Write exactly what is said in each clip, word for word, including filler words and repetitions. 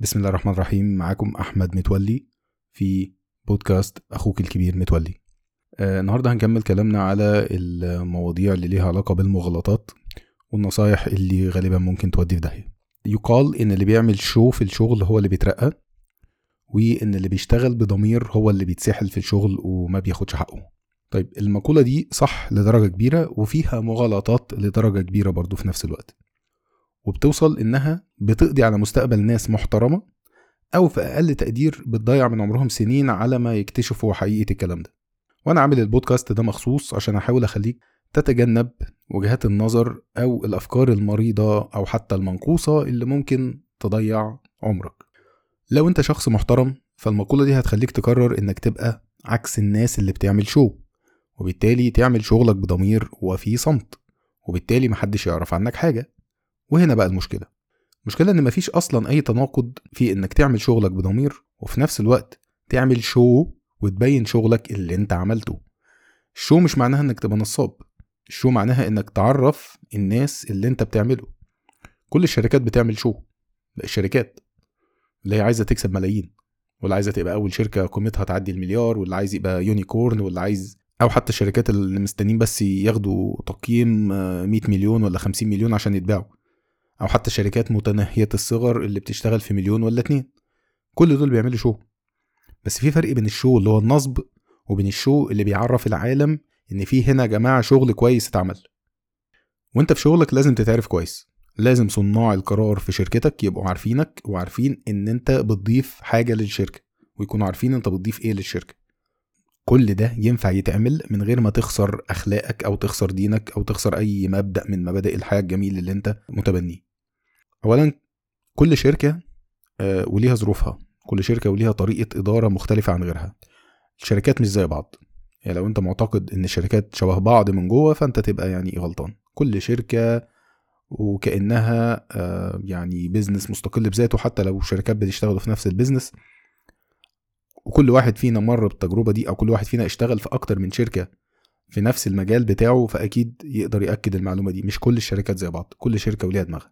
بسم الله الرحمن الرحيم. معاكم أحمد متولي في بودكاست أخوك الكبير متولي. آه النهاردة هنكمل كلامنا على المواضيع اللي ليها علاقة بالمغالطات والنصايح اللي غالبا ممكن تودي في داهية. يقال إن اللي بيعمل شو في الشغل هو اللي بيترقى، وإن اللي بيشتغل بضمير هو اللي بيتسحل في الشغل وما بياخدش حقه. طيب المقولة دي صح لدرجة كبيرة، وفيها مغالطات لدرجة كبيرة برضو في نفس الوقت، وبتوصل إنها بتقضي على مستقبل ناس محترمة، أو في أقل تقدير بتضيع من عمرهم سنين على ما يكتشفوا حقيقة الكلام ده. وأنا عامل البودكاست ده مخصوص عشان أحاول أخليك تتجنب وجهات النظر أو الأفكار المريضة أو حتى المنقوصة اللي ممكن تضيع عمرك. لو أنت شخص محترم فالمقولة دي هتخليك تقرر إنك تبقى عكس الناس اللي بتعمل شو، وبالتالي تعمل شغلك بضمير وفي صمت، وبالتالي محدش يعرف عنك حاجة. وهنا بقى المشكلة المشكلة ان مفيش اصلا اي تناقض في انك تعمل شغلك بضمير وفي نفس الوقت تعمل شو وتبين شغلك اللي انت عملته. الشو مش معناها انك تبقى نصاب، الشو معناها انك تعرف الناس اللي انت بتعمله. كل الشركات بتعمل شو، الشركات اللي هي عايزة تكسب ملايين، واللي عايزة تبقى اول شركة قيمتها تعدي المليار، واللي عايز يبقى يونيكورن، واللي عايز او حتى الشركات اللي مستنين بس ياخدوا تقييم مية مليون ولا خمسين مليون عشان يتباعوا، او حتى شركات متناهية الصغر اللي بتشتغل في مليون ولا اتنين. كل دول بيعملوا شو، بس في فرق بين الشو اللي هو النصب وبين الشو اللي بيعرف العالم ان في هنا جماعة شغل كويس اتعمل. وانت في شغلك لازم تتعرف كويس، لازم صناع القرار في شركتك يبقوا عارفينك وعارفين ان انت بتضيف حاجة للشركة، ويكونوا عارفين انت بتضيف ايه للشركة. كل ده ينفع يتعمل من غير ما تخسر اخلاقك او تخسر دينك او تخسر اي مبدأ من مبادئ الحياة الجميل اللي انت متبنيه. اولا كل شركة آه وليها ظروفها، كل شركة وليها طريقة إدارة مختلفة عن غيرها. الشركات مش زي بعض، يعني لو انت معتقد ان الشركات شبه بعض من جوه فانت تبقى يعني غلطان. كل شركة وكأنها آه يعني بيزنس مستقل بذاته، حتى لو شركات بتشتغل في نفس البيزنس، وكل واحد فينا مر بالتجربة دي، او كل واحد فينا اشتغل في اكتر من شركة في نفس المجال بتاعه، فاكيد يقدر يأكد المعلومة دي. مش كل الشركات زي بعض، كل شركة وليها دماغها،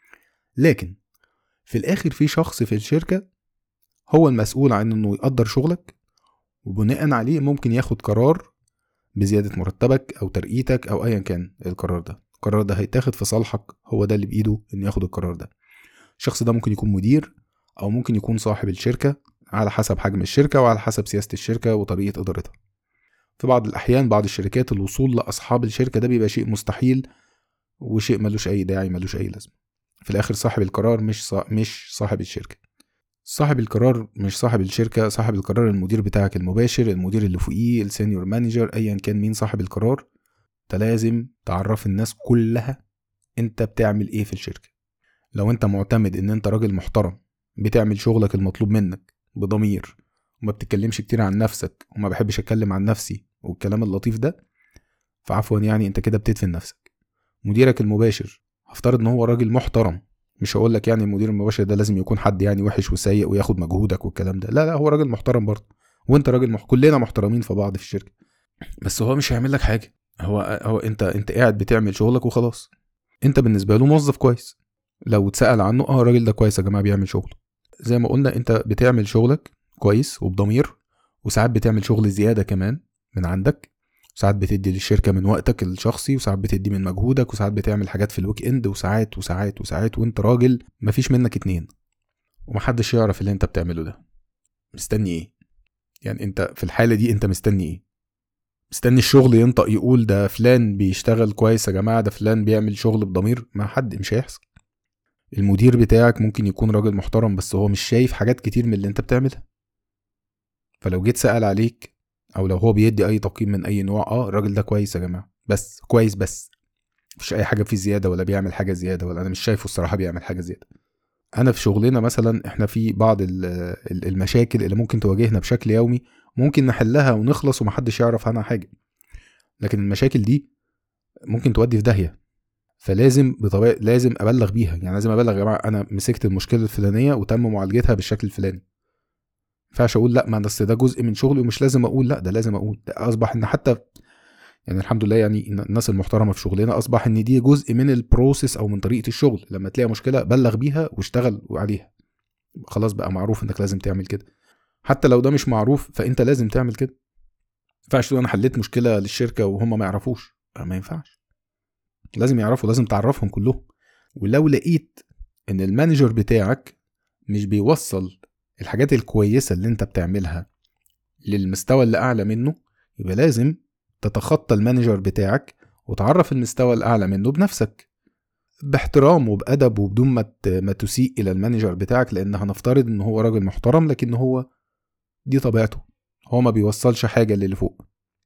لكن في الاخر في شخص في الشركة هو المسؤول عن انه يقدر شغلك، وبناء عليه ممكن ياخد قرار بزيادة مرتبك او ترقيتك او ايا كان القرار ده. القرار ده هيتاخد في صالحك، هو ده اللي بايده انه ياخد القرار ده. الشخص ده ممكن يكون مدير او ممكن يكون صاحب الشركة، على حسب حجم الشركة وعلى حسب سياسة الشركة وطريقة ادارتها. في بعض الاحيان بعض الشركات الوصول لاصحاب الشركة ده بيبقى شيء مستحيل وشيء ملوش اي داعي، ملوش اي لازمة. في الاخر صاحب القرار مش صا... مش صاحب الشركة. صاحب القرار مش صاحب الشركة، صاحب القرار المدير بتاعك المباشر، المدير اللي فوقيه، السينيور مانجر، ايا كان مين صاحب القرار. انت لازم تعرف الناس كلها انت بتعمل ايه في الشركة. لو انت معتمد ان انت راجل محترم بتعمل شغلك المطلوب منك بضمير وما بتتكلمش كتير عن نفسك وما بحبش اتكلم عن نفسي والكلام اللطيف ده، فعفوا يعني انت كده بتدفن نفسك. مديرك المباشر هفترض ان هو راجل محترم، مش هقول لك يعني المدير المباشر ده لازم يكون حد يعني وحش وسيء وياخد مجهودك والكلام ده، لا لا، هو راجل محترم برضه، وانت راجل مح... كلنا محترمين في بعض في الشركة، بس هو مش هيعمل لك حاجة. هو هو انت انت قاعد بتعمل شغلك وخلاص. انت بالنسبة له موظف كويس، لو اتسأل عنه اه الراجل ده كويس يا جماعة بيعمل شغله. زي ما قلنا انت بتعمل شغلك كويس وبضمير، وساعات بتعمل شغل زيادة كمان من عندك، ساعات بتدي للشركة من وقتك الشخصي، وساعات بتدي من مجهودك، وساعات بتعمل حاجات في الويك اند، وساعات وساعات وساعات، وانت راجل مفيش منك اتنين ومحدش يعرف اللي انت بتعمله ده. مستني ايه؟ يعني انت في الحالة دي انت مستني ايه؟ مستني الشغل ينطق يقول ده فلان بيشتغل كويس يا جماعة، ده فلان بيعمل شغل بضمير؟ ما حد، مش هيحصل. المدير بتاعك ممكن يكون راجل محترم بس هو مش شايف حاجات كتير من اللي انت بتعملها، فلو جيت سأل عليك او لو هو بيدي اي تقييم من اي نوع، اه الراجل ده كويس يا جماعة، بس كويس، بس مفيش اي حاجة فيه زيادة ولا بيعمل حاجة زيادة، ولا انا مش شايفه الصراحة بيعمل حاجة زيادة. انا في شغلنا مثلا احنا في بعض المشاكل اللي ممكن تواجهنا بشكل يومي ممكن نحلها ونخلص ومحدش يعرف عنها حاجة، لكن المشاكل دي ممكن تودي في داهية، فلازم بطبيعة لازم ابلغ بيها. يعني لازم ابلغ يا جماعة انا مسكت المشكلة الفلانية وتم معالجتها بالشكل الفلاني. فعش اقول لا ما ده جزء من شغلي ومش لازم اقول، لا ده لازم اقول. ده اصبح ان حتى يعني الحمد لله يعني الناس المحترمة في شغلنا اصبح ان دي جزء من البروسيس او من طريقة الشغل، لما تلاقي مشكلة بلغ بيها واشتغل عليها. خلاص بقى معروف انك لازم تعمل كده. حتى لو ده مش معروف فانت لازم تعمل كده. ما ينفعش تقول انا حليت مشكله للشركه وهم ما يعرفوش، ما ينفعش، لازم يعرفوا، لازم تعرفهم كلهم. ولو لقيت ان المانجر بتاعك مش بيوصل الحاجات الكويسه اللي انت بتعملها للمستوى اللي اعلى منه، يبقى لازم تتخطى المانجر بتاعك وتعرف المستوى الاعلى منه بنفسك، باحترام وبأدب وبدون ما ما تسيء الى المانجر بتاعك، لان هنفترض ان هو راجل محترم لكن هو دي طبيعته، هو ما بيوصلش حاجه للي فوق،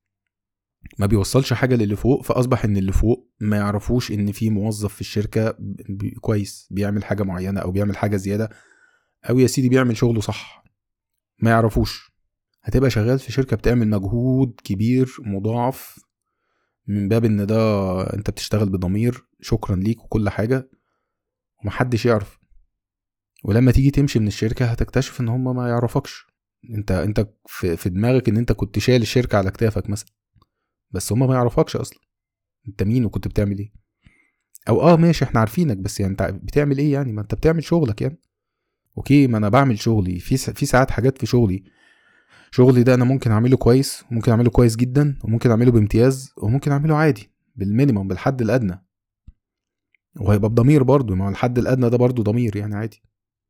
ما بيوصلش حاجه للي فوق، فاصبح ان اللي فوق ما يعرفوش ان في موظف في الشركه بي كويس بيعمل حاجه معينه او بيعمل حاجه زياده، او يا سيدي بيعمل شغله صح، ما يعرفوش. هتبقى شغال في شركه بتعمل مجهود كبير مضاعف من باب ان ده انت بتشتغل بضمير، شكرا ليك وكل حاجه، ومحدش يعرف. ولما تيجي تمشي من الشركه هتكتشف ان هم ما يعرفكش، انت انت في, في دماغك ان انت كنت شايل الشركه على كتافك مثلا، بس هم ما يعرفكش اصلا انت مين وكنت بتعمل ايه. او اه ماشي احنا عارفينك، بس يعني انت بتعمل ايه يعني؟ ما انت بتعمل شغلك يعني. اوكي، ما انا بعمل شغلي، في في ساعات حاجات في شغلي شغلي ده انا ممكن اعمله كويس، وممكن اعمله كويس جدا، وممكن اعمله بامتياز، وممكن اعمله عادي بالمينيمم بالحد الادنى، وهيبقى بضمير برضو، ما هو الحد الادنى ده برضو ضمير يعني عادي.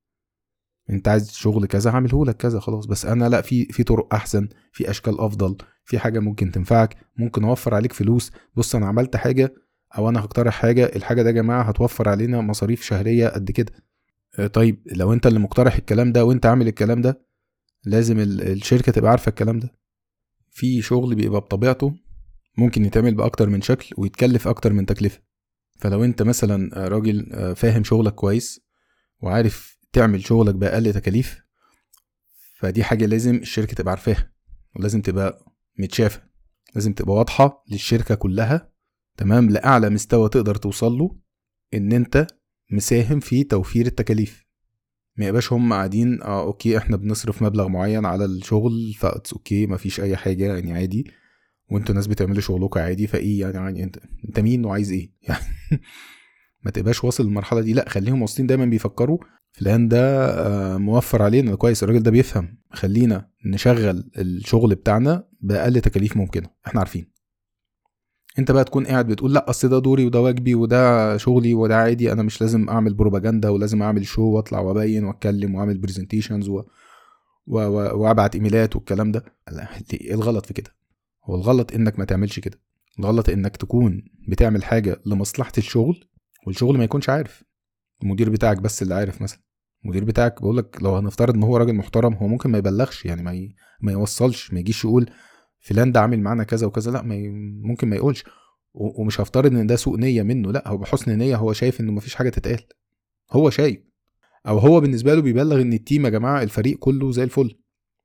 انت عايز شغل كذا هعمله لك كذا خلاص، بس انا لا، في في طرق احسن، في اشكال افضل، في حاجه ممكن تنفعك، ممكن اوفر عليك فلوس. بص انا عملت حاجه او انا هقترح حاجه، الحاجه ده يا جماعه هتوفر علينا مصاريف شهريه قد كده. اه طيب لو انت اللي مقترح الكلام ده وانت عامل الكلام ده، لازم الشركه تبقى عارفه الكلام ده. في شغل بيبقى بطبيعته ممكن يتعمل باكتر من شكل ويتكلف اكتر من تكلفه. فلو انت مثلا راجل فاهم شغلك كويس وعارف تعمل شغلك بأقل تكاليف، فدي حاجة لازم الشركة تبقى عارفاها، ولازم تبقى متشافة، لازم تبقى واضحة للشركة كلها تمام، لأعلى مستوى تقدر توصل له ان انت مساهم في توفير التكاليف. ما يبقاش هم قاعدين اه اوكي احنا بنصرف مبلغ معين على الشغل فاتس اوكي مفيش اي حاجة يعني عادي، وانتوا ناس بتعملوا شغلكم عادي، فايه يعني, يعني انت انت مين وعايز ايه يعني. ما تبقاش واصل للمرحله دي، لا خليهم واصلين دايما بيفكروا فلان ده موفر علينا كويس، الراجل ده بيفهم، خلينا نشغل الشغل بتاعنا باقل تكاليف ممكنه، احنا عارفين. انت بقى تكون قاعد بتقول لا اصل ده دوري وده واجبي وده شغلي وده عادي، انا مش لازم اعمل بروباجندا ولازم اعمل شو واطلع وابين واتكلم واعمل برزنتيشنز و... و... و... وابعت ايميلات والكلام ده. ايه الغلط في كده؟ هو الغلط انك ما تعملش كده، الغلط انك تكون بتعمل حاجه لمصلحه الشغل والشغل ما يكونش عارف، المدير بتاعك بس اللي عارف. مثلا المدير بتاعك بقولك لو هنفترض ان هو راجل محترم، هو ممكن ما يبلغش يعني، ما, ي... ما يوصلش، ما يجيش يقول فلان ده عامل معانا كذا وكذا، لا ما ي... ممكن ما يقولش. و... ومش هفترض ان ده سوء نية منه، لا هو بحسن نية، هو شايف انه مفيش حاجة تتقال، هو شايف، او هو بالنسبة له بيبلغ ان التيم يا جماعة الفريق كله زي الفل.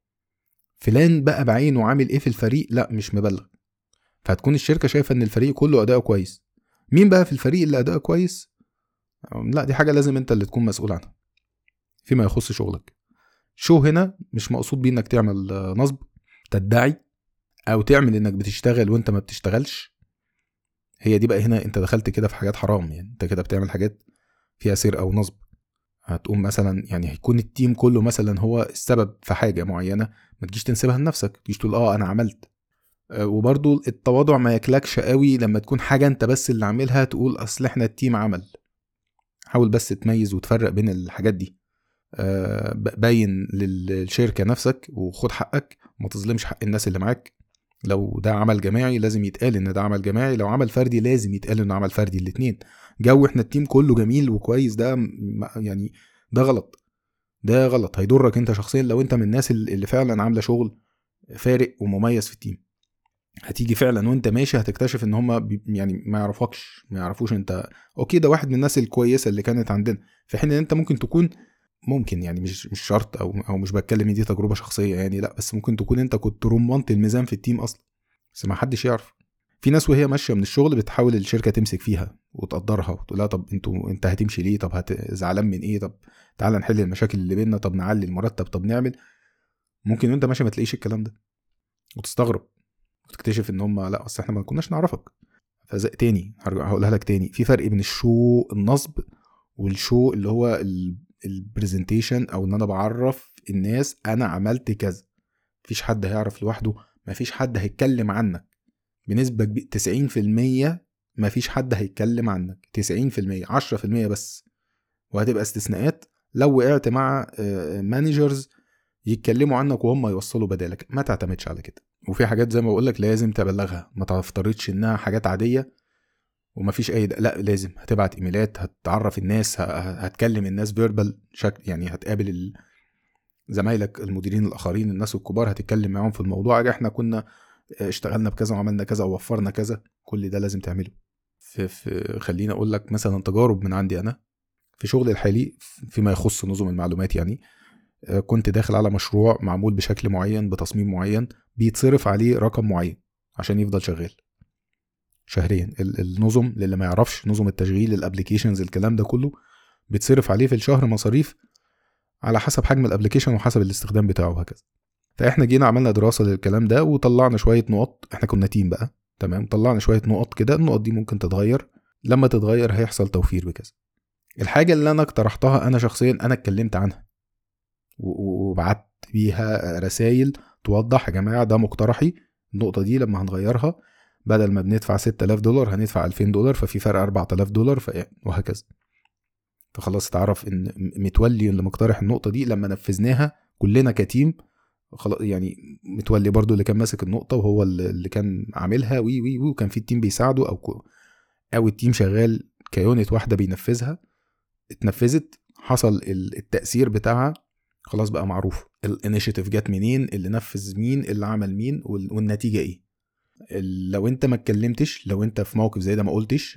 فلان بقى بعينه عامل ايه في الفريق؟ لا مش مبلغ. فهتكون الشركة شايفة ان الفريق كله اداؤه كويس. مين بقى في الفريق اللي اداؤه كويس؟ لا دي حاجة لازم انت اللي تكون مسؤول عنها فيما يخص شغلك. شو هنا مش مقصود بيه انك تعمل نصب، تدعي او تعمل انك بتشتغل وانت ما بتشتغلش. هي دي بقى هنا انت دخلت كده في حاجات حرام، يعني انت كده بتعمل حاجات فيها سرقة او نصب. هتقوم مثلا يعني هيكون التيم كله مثلا هو السبب في حاجة معينة، ما تجيش تنسبها لنفسك، تجيش تقول اه انا عملت. وبرضو التواضع ما يكلكش قوي لما تكون حاجة انت بس اللي عاملها تقول اصل احنا التيم عمل. حاول بس تميز وتفرق بين الحاجات دي، باين للشركة نفسك وخد حقك، وما تظلمش حق الناس اللي معاك. لو ده عمل جماعي لازم يتقال ان ده عمل جماعي، لو عمل فردي لازم يتقال انه عمل فردي. الاتنين جو احنا التيم كله جميل وكويس، ده يعني ده غلط، ده غلط هيضرك انت شخصيا لو انت من الناس اللي فعلا عامله شغل فارق ومميز في التيم. هتيجي فعلا وانت ماشي هتكتشف ان هم يعني ما يعرفوكش، ما يعرفوش انت اوكي ده واحد من الناس الكويسه اللي كانت عندنا، في حين ان انت ممكن تكون ممكن يعني مش مش شرط او او مش بتكلم دي تجربه شخصيه يعني، لا بس ممكن تكون انت كنت رمانة الميزان في التيم اصلا بس ما حدش يعرف. في ناس وهي ماشيه من الشغل بتحاول الشركه تمسك فيها وتقدرها وتقول لها طب انتوا انت هتمشي ليه؟ طب هتزعلان من ايه؟ طب تعال نحل المشاكل اللي بيننا، طب نعلي المرتب، طب نعمل. ممكن وانت ماشي ما تلاقيش الكلام ده وتستغرب وتكتشف ان هم لا اصل احنا ما كناش نعرفك. فزق تاني هرجع هقولها لك تاني، في فرق بين الشو النصب والشو اللي هو البرزنتيشن او ان انا بعرف الناس انا عملت كذا. مفيش حد هيعرف لوحده، مفيش حد هيتكلم عنك بنسبة تسعين في المية. مفيش حد هيتكلم عنك تسعين في المية، عشرة في المية بس، وهتبقى استثناءات لو وقعت مع مانجرز يتكلموا عنك وهم يوصلوا بدالك. ما تعتمدش على كده. وفي حاجات زي ما بقولك لازم تبلغها، ما تفترضش انها حاجات عادية ومفيش اي ده. لا، لازم هتبعت ايميلات، هتعرف الناس، هتكلم الناس فيربال شكل، يعني هتقابل زمايلك المديرين الاخرين الناس الكبار، هتتكلم معاهم في الموضوع. احنا كنا اشتغلنا بكذا وعملنا كذا ووفرنا كذا. كل ده لازم تعمله. في, في خليني اقول لك مثلا تجارب من عندي انا في شغل الحالي فيما يخص نظم المعلومات. يعني كنت داخل على مشروع معمول بشكل معين بتصميم معين، بيتصرف عليه رقم معين عشان يفضل شغال شهريا. النظم اللي ما يعرفش، نظم التشغيل، الابليكيشنز، الكلام ده كله بيتصرف عليه في الشهر مصاريف على حسب حجم الابليكيشن وحسب الاستخدام بتاعه وهكذا. فاحنا جينا عملنا دراسة للكلام ده وطلعنا شوية نقط. احنا كنا تيم بقى، تمام، طلعنا شوية نقط كده. النقط دي ممكن تتغير، لما تتغير هيحصل توفير بكذا. الحاجة اللي انا اقترحتها انا شخصيا، انا اتكلمت عنها وبعت بيها رسائل توضح يا جماعة ده مقترحي، النقطة دي لما هنغيرها بدل ما بندفع ستة آلاف دولار هندفع ألفين دولار، ففي فرق أربعة آلاف دولار وهكذا. فخلاص اتعرف ان متولي اللي مقترح النقطة دي لما نفذناها كلنا كتيم خلاص. يعني متولي برضو اللي كان ماسك النقطة وهو اللي كان عاملها وي وي وي وكان في التيم بيساعده او او التيم شغال كيونت واحدة بينفذها. اتنفذت، حصل التأثير بتاعها، خلاص بقى معروف الانيشيتيف جات منين، اللي نفذ مين، اللي عمل مين، والنتيجة ايه. لو انت ما اتكلمتش، لو انت في موقف زي ده ما قلتش،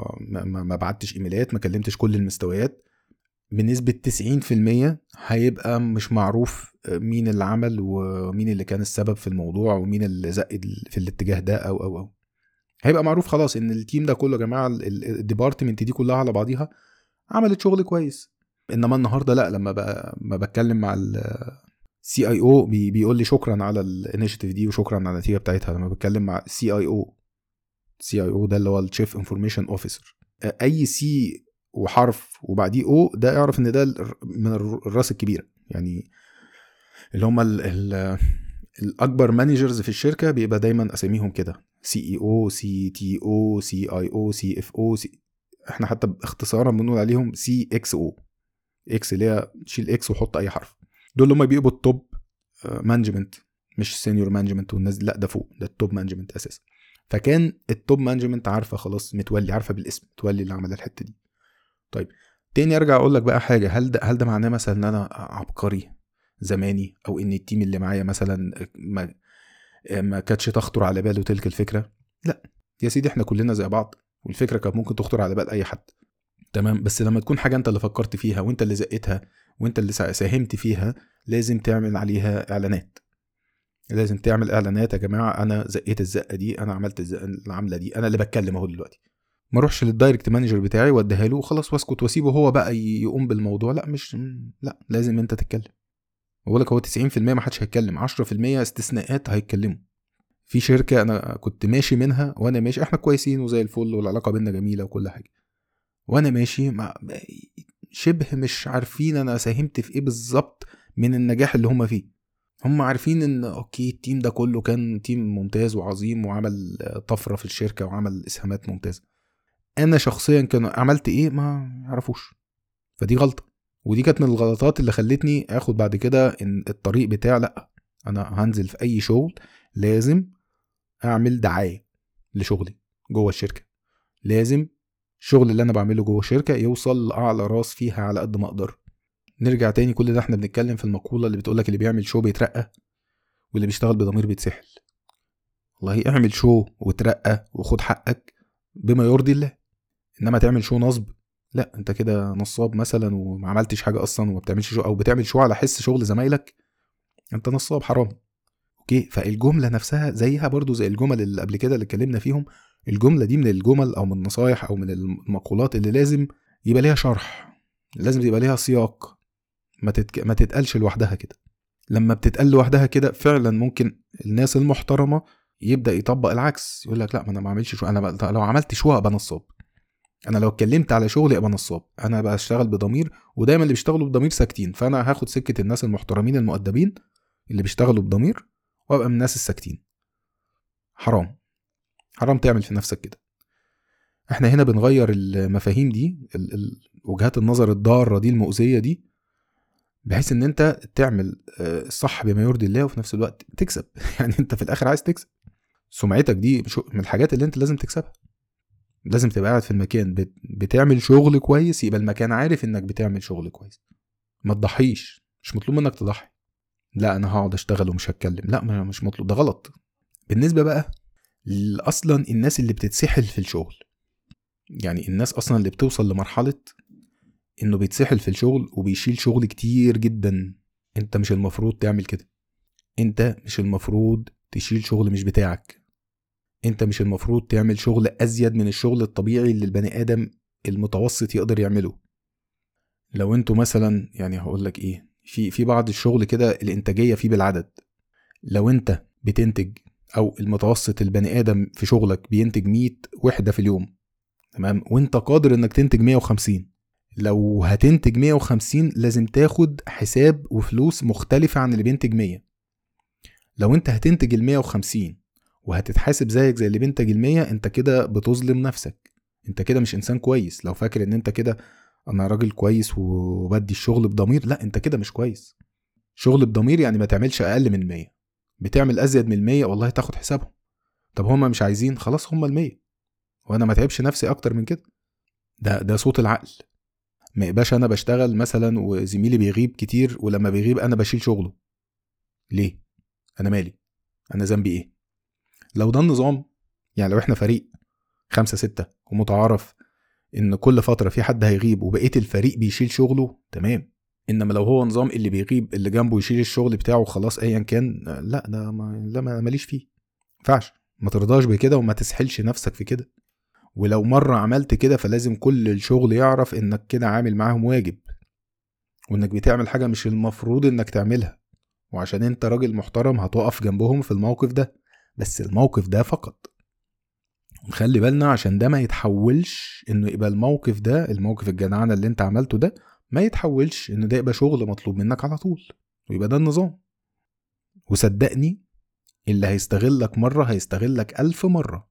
ما بعتش ايميلات، ما كلمتش كل المستويات، بنسبة تسعين في المية هيبقى مش معروف مين اللي عمل ومين اللي كان السبب في الموضوع ومين اللي زق في الاتجاه ده او او او هيبقى معروف خلاص ان التيم ده كله يا جماعة، الديبارتمنت دي كلها على بعضيها عملت شغل كويس. انما النهاردة لا، لما بقى ما بتكلم مع السي اي او بيقول لي شكرا على الانيشيتيف دي وشكرا على النتيجة بتاعتها. لما بتكلم مع السي اي او، السي اي او ده اللي هو الشيف انفورميشن اوفيسر، اي سي وحرف وبعديه او ده اعرف ان ده من الراس الكبيرة، يعني اللي هم ال ال الاكبر مانجرز في الشركة بيبقى دايما اساميهم كده، سي اي او، سي تي او، سي اي او، سي اف او، سي. احنا حتى اختصارا بنقول عليهم سي اكس او، اكس اللي هي تشيل اكس وحط اي حرف. دول اللي هم بيبقوا التوب مانجمنت، مش سينيور مانجمنت والناس لا، ده فوق، ده التوب مانجمنت اساسا. فكان التوب مانجمنت عارفه خلاص متولي، عارفه بالاسم متولي اللي عمل الحته دي. طيب تاني ارجع اقول لك بقى حاجه، هل ده هل ده معناه مثلا ان انا عبقري زماني، او ان التيم اللي معايا مثلا ما ما كانتش تخطر على باله تلك الفكره؟ لا يا سيدي، احنا كلنا زي بعض والفكره كانت ممكن تخطر على بال اي حد، تمام. بس لما تكون حاجه انت اللي فكرت فيها وانت اللي زقتها وانت اللي ساهمت فيها، لازم تعمل عليها اعلانات. لازم تعمل اعلانات، يا جماعه انا زقيت الزقه دي، انا عملت العمله دي، انا اللي بتكلم اهو دلوقتي. ما اروحش للدايركت مانجر بتاعي واديها له وخلاص واسكت واسيبه هو بقى يقوم بالموضوع. لا، مش لا لازم انت تتكلم. بقول لك هو تسعين في المية ما حدش هيتكلم، عشرة في المية استثناءات هيتكلموا. في شركه انا كنت ماشي منها وانا ماشي، احنا كويسين وزي الفل والعلاقه بينا جميله وكل حاجه، وانا ماشي مع شبه مش عارفين انا ساهمت في ايه بالظبط من النجاح اللي هم فيه. هم عارفين ان اوكي التيم ده كله كان تيم ممتاز وعظيم وعمل طفره في الشركه وعمل اسهامات ممتازه، انا شخصيا كان عملت ايه ما يعرفوش. فدي غلطه، ودي كانت من الغلطات اللي خلتني اخد بعد كده ان الطريق بتاع لا، انا هنزل في اي شغل لازم اعمل دعايه لشغلي جوه الشركه، لازم الشغل اللي انا بعمله جوه الشركه يوصل لاعلى راس فيها على قد ما اقدر. نرجع تاني، كل ده احنا بنتكلم في المقوله اللي بتقولك اللي بيعمل شو بيترقى واللي بيشتغل بضمير بيتسحل. والله اعمل شو وترقى وخد حقك بما يرضي الله، انما تعمل شو نصب، لا انت كده نصاب مثلا وما عملتش حاجه اصلا وما بتعملش شو، او بتعمل شو على حس شغل زمايلك، انت نصاب حرام. اوكي، فالجمله نفسها زيها برضو زي الجمل اللي قبل كده اللي اتكلمنا فيهم. الجمله دي من الجمل او من النصايح او من المقولات اللي لازم يبقى ليها شرح، لازم يبقى ليها سياق، ما تتك... ما تتقالش لوحدها كده. لما بتتقال لوحدها كده فعلا ممكن الناس المحترمه يبدا يطبق العكس، يقول لك لا ما انا ما اعملش شو، انا ب... لو عملت شو ابقى نصاب. انا لو اتكلمت على شغلي ابقى نصاب. انا بشتغل بضمير، ودايما اللي بيشتغلوا بضمير ساكتين، فانا هاخد سكة الناس المحترمين المؤدبين اللي بيشتغلوا بضمير وابقى من الناس الساكتين. حرام حرام تعمل في نفسك كده. احنا هنا بنغير المفاهيم دي، وجهات النظر الضارة دي المؤذية دي، بحيث ان انت تعمل الصح بما يرضي الله وفي نفس الوقت تكسب. يعني انت في الاخر عايز تكسب. سمعتك دي من الحاجات اللي انت لازم تكسبها. لازم تبقى قاعد في المكان بتعمل شغل كويس، يبقى المكان عارف انك بتعمل شغل كويس. ما تضحيش، مش مطلوب منك تضحي. لا انا هقعد اشتغل ومش هتكلم، لا مش مطلوب، ده غلط. بالنسبة بقى اصلا الناس اللي بتتسحل في الشغل، يعني الناس اصلا اللي بتوصل لمرحلة انه بيتسحل في الشغل وبيشيل شغل كتير جدا، انت مش المفروض تعمل كده. انت مش المفروض تشيل شغل مش بتاعك. انت مش المفروض تعمل شغل ازيد من الشغل الطبيعي اللي البني ادم المتوسط يقدر يعمله. لو انتوا مثلا، يعني هقول لك ايه، في في بعض الشغل كده الانتاجية فيه بالعدد. لو انت بتنتج، او المتوسط البني ادم في شغلك بينتج مية وحدة في اليوم، تمام، وانت قادر انك تنتج مية وخمسين. لو هتنتج مية وخمسين لازم تاخد حساب وفلوس مختلفة عن اللي بينتج مية. لو انت هتنتج المية وخمسين وهتتحاسب زيك زي اللي بينتج المية، انت كده بتظلم نفسك. انت كده مش انسان كويس. لو فاكر ان انت كده انا راجل كويس وبدي الشغل بضمير، لا انت كده مش كويس. شغل بضمير يعني ما تعملش اقل من مية. بتعمل ازيد من المية والله تاخد حسابهم. طب هما مش عايزين، خلاص هما المية، وانا ما تعبش نفسي اكتر من كده. ده ده صوت العقل. ما يبقاش انا بشتغل مثلا وزميلي بيغيب كتير، ولما بيغيب انا بشيل شغله. ليه؟ انا مالي؟ انا ذنبي ايه؟ لو ده النظام، يعني لو احنا فريق خمسة ستة ومتعارف ان كل فترة في حد هيغيب وبقية الفريق بيشيل شغله، تمام. انما لو هو نظام اللي بيغيب اللي جنبه يشيل الشغل بتاعه خلاص ايا كان، لا ده ما لا ما ماليش فيه. فعش ما ترضاش بكده وما تسحلش نفسك في كده. ولو مرة عملت كده فلازم كل الشغل يعرف انك كده عامل معاهم واجب، وانك بتعمل حاجة مش المفروض انك تعملها. وعشان انت راجل محترم هتقف جنبهم في الموقف ده، بس الموقف ده فقط. نخلي بالنا عشان ده ما يتحولش انه يبقى الموقف ده، الموقف الجدعانة اللي انت عملته ده، ما يتحولش انه ده يبقى شغل مطلوب منك على طول ويبقى ده النظام. وصدقني اللي هيستغلك مرة هيستغلك ألف مرة.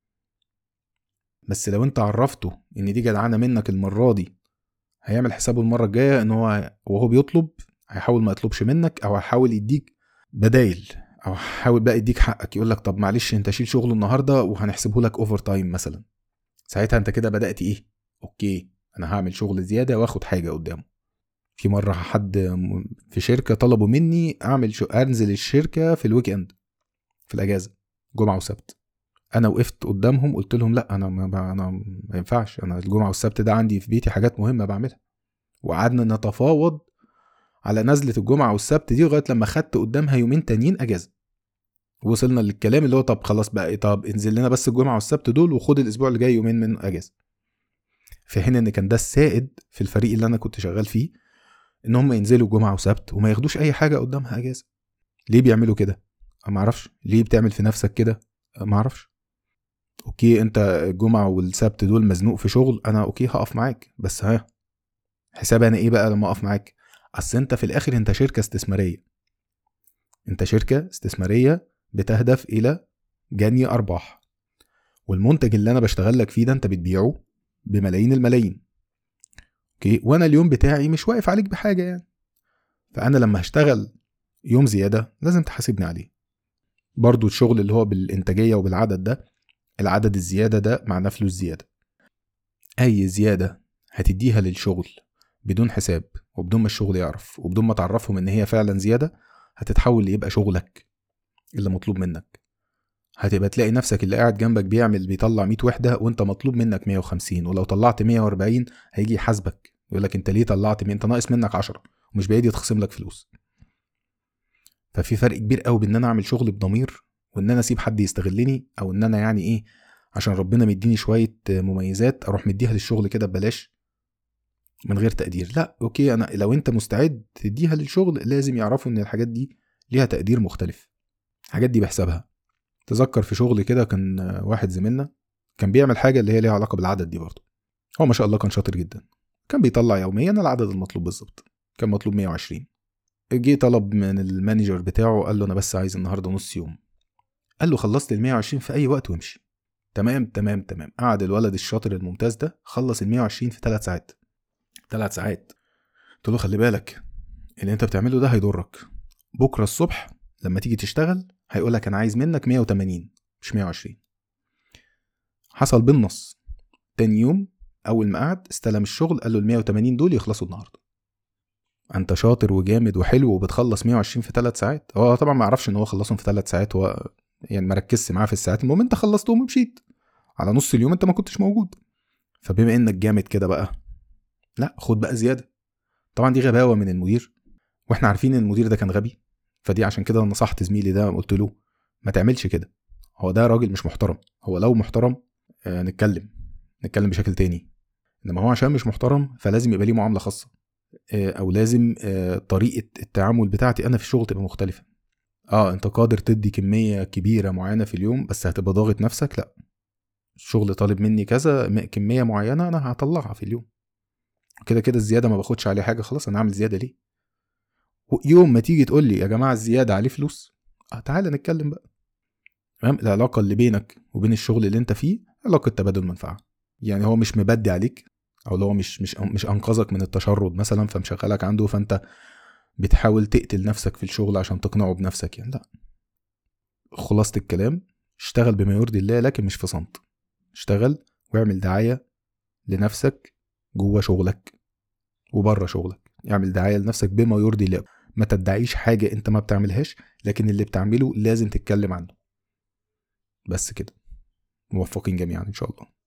بس لو انت عرفته ان دي جدعانة منك المرة دي، هيعمل حسابه المرة الجاية ان هو وهو بيطلب هيحاول ما يطلبش منك، او هيحاول يديك بدايل، او حاول بقى يديك حقك. يقولك طب معلش انت شيل شغل النهاردة وهنحسبه لك اوفر تايم مثلا. ساعتها انت كده بدأت ايه؟ اوكي انا هعمل شغل زيادة واخد حاجة قدامه. في مرة حد في شركة طلبوا مني اعمل شو انزل الشركة في الويك اند، في الاجازة، جمعة وسبت. انا وقفت قدامهم قلت لهم لا انا ما انا ما ينفعش، انا الجمعة والسبت ده عندي في بيتي حاجات مهمة بعملها. وقعدنا نتفاوض على نزلة الجمعة والسبت دي لغاية لما خدت قدامها يومين تانيين اجازة. وصلنا للكلام اللي هو طب خلاص بقى، طب انزل لنا بس الجمعة والسبت دول وخد الاسبوع اللي جاي يومين من اجازة. في حين ان كان ده السائد في الفريق اللي انا كنت شغال فيه، ان هم ينزلوا جمعة وسبت وما ياخدوش اي حاجة قدامها اجازة. ليه بيعملوا كده؟ ما اعرفش. ليه بتعمل في نفسك كده؟ ما اعرفش. اوكي انت الجمعة والسبت دول مزنوق في شغل، انا اوكي هقف معاك، بس ها حساب انا ايه بقى لما اقف معاك؟ اصل انت في الاخر انت شركة استثمارية. انت شركة استثمارية بتهدف الى جني ارباح، والمنتج اللي انا بشتغل لك فيه ده انت بتبيعه بملايين الملايين. اوكي وانا اليوم بتاعي مش واقف عليك بحاجة يعني. فانا لما هشتغل يوم زيادة لازم تحاسبني عليه. برضو الشغل اللي هو بالانتاجية وبالعدد ده، العدد الزيادة ده معناه فلوس زيادة. اي زيادة هتديها للشغل بدون حساب وبدون ما الشغل يعرف وبدون ما تعرفهم ان هي فعلا زيادة، هتتحول ليبقى شغلك اللي مطلوب منك. هتبقى تلاقي نفسك اللي قاعد جنبك بيعمل بيطلع مية وحدة وانت مطلوب منك مية وخمسين، ولو طلعت مية واربعين هيجي يحاسبك يقولك انت ليه طلعت مية، انت ناقص منك عشرة ومش بعيد يتخصم لك فلوس. ففي فرق كبير قوي بان انا اعمل شغل بضمير وان انا اسيب حد يستغلني، او ان انا يعني ايه عشان ربنا مديني شوية مميزات اروح مديها للشغل كده ببلاش من غير تقدير. لا اوكي انا لو انت مستعد تديها للشغل لازم يعرفوا ان الحاجات دي ليها تقدير مختلف. الحاجات دي بحسبها. تذكر في شغل كده كان واحد زميلنا كان بيعمل حاجة اللي هي ليها علاقة بالعدد دي برضه. هو ما شاء الله كان شاطر جدا، كان بيطلع يوميا العدد المطلوب بالظبط، كان مطلوب مية وعشرين. جه طلب من المانجر بتاعه، قال له انا بس عايز النهارده نص يوم. قال له خلصت ال مية وعشرين في اي وقت وامشي. تمام تمام تمام. قعد الولد الشاطر الممتاز ده خلص ال مية وعشرين في ثلاث ساعات. ثلاث ساعات. قلت له خلي بالك اللي انت بتعمله ده هيضرك، بكره الصبح لما تيجي تشتغل هيقولك انا عايز منك مية وتمانين مش مية وعشرين. حصل بالنص. تاني يوم اول ما قعد استلم الشغل، قال له ال مية وتمانين دول يخلصوا النهارده. انت شاطر وجامد وحلو وبتخلص مية وعشرين في ثلاث ساعات. هو طبعا ما يعرفش ان هو خلصهم في ثلاث ساعات، هو يعني ما ركزش معاه في الساعات، المهم انت خلصتهم ومشيت. على نص اليوم انت ما كنتش موجود. فبما انك جامد كده بقى، لا خد بقى زياده. طبعا دي غباوه من المدير، واحنا عارفين ان المدير ده كان غبي. فدي عشان كده نصحت زميلي ده، قلت له ما تعملش كده، هو ده راجل مش محترم. هو لو محترم آه نتكلم نتكلم بشكل تاني، انما هو عشان مش محترم فلازم يبقى ليه معامله خاصه، آه او لازم آه طريقه التعامل بتاعتي انا في الشغل تبقى مختلفه. اه انت قادر تدي كميه كبيره معينه في اليوم، بس هتبقى ضاغط نفسك. لا، الشغل طالب مني كذا كميه معينه انا هطلعها في اليوم، كده كده الزياده ما باخدش عليه حاجه، خلاص انا اعمل زياده ليه؟ يوم ما تيجي تقول لي يا جماعه الزياده عليه فلوس، آه تعالى نتكلم بقى. فاهم؟ العلاقه اللي بينك وبين الشغل اللي انت فيه علاقه تبادل منفعه، يعني هو مش مبدي عليك، او لو مش مش مش انقذك من التشرد مثلا فمشغلك عنده، فانت بتحاول تقتل نفسك في الشغل عشان تقنعه بنفسك، يعني لا. خلاصة الكلام، اشتغل بما يرضي الله لكن مش في صمت. اشتغل واعمل دعايه لنفسك جوه شغلك وبره شغلك. اعمل دعايه لنفسك بما يرضي الله، ما تدعيش حاجه انت ما بتعملهاش، لكن اللي بتعمله لازم تتكلم عنه. بس كده. موفقين جميعا ان شاء الله.